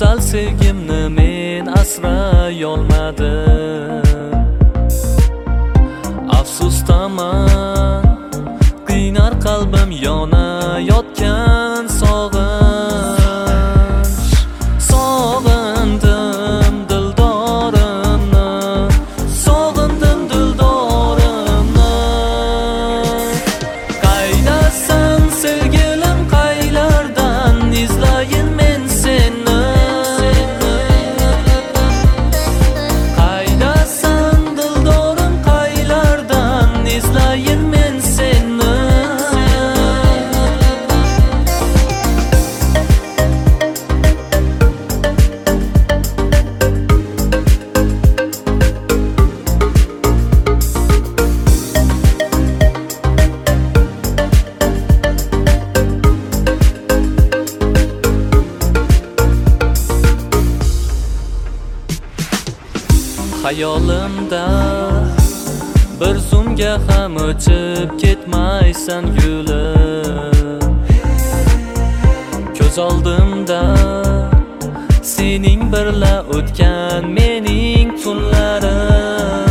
go'zal sevgimni men asray olmadim. Afsusdaman, qiynar qalbim yonayotgan sog'inch. Sog'indim dildorimni, sog'indim dildorimni. Qaydasan sevgilim, qaylardan izlayin men seni? Qaydasan dildorim, qaylardan izlayin men seni? Hayolimda bir zumga ham o'chib ketmaysan gulim. Ko'z oldimda sening birla o'tgan mening tunlarim.